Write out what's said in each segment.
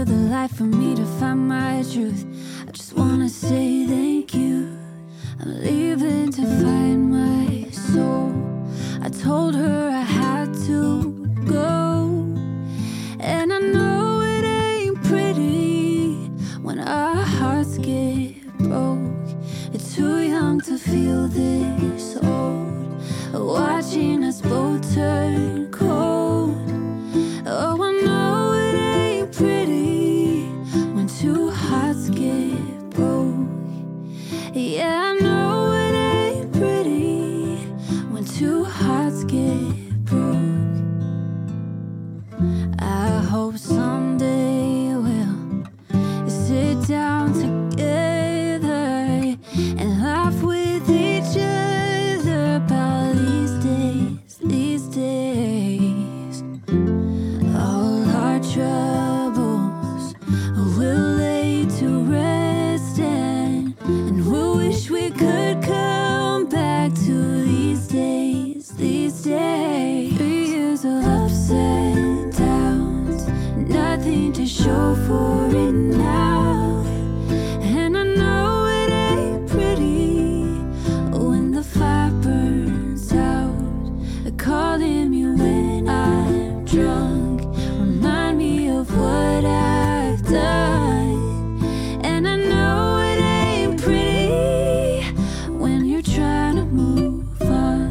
of the light for me to find my truth. I just wanna say thank you. I'm leaving to find my soul. I told her I had to go, and I know it ain't pretty when our hearts get broke. You're too young to feel this old, watching us both turn cold. Oh, I know it ain't pretty when two hearts get broke. Yeah, I know it ain't pretty when two hearts get broke. I hope someday we'll sit down together and laugh with each other about these days, these days. All our troubles will lay to rest, and we'll wish we could come back to these days, these days. 3 years of ups and downs, nothing to show for it now. And I know it ain't pretty when the fire burns out. Calling me when I'm drunk, remind me of what I've done. And I know it ain't pretty when you're trying to move on.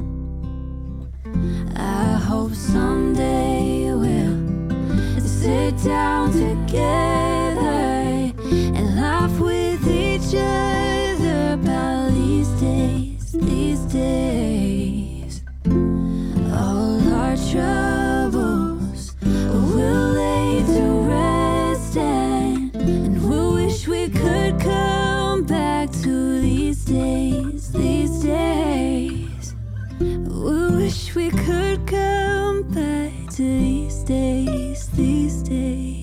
I hope someday we'll sit down together and laugh with each other about these days, these days. All our troubles will lay to rest, and we'll wish we could come back to these days, these days. We wish we could come back to these days, these days.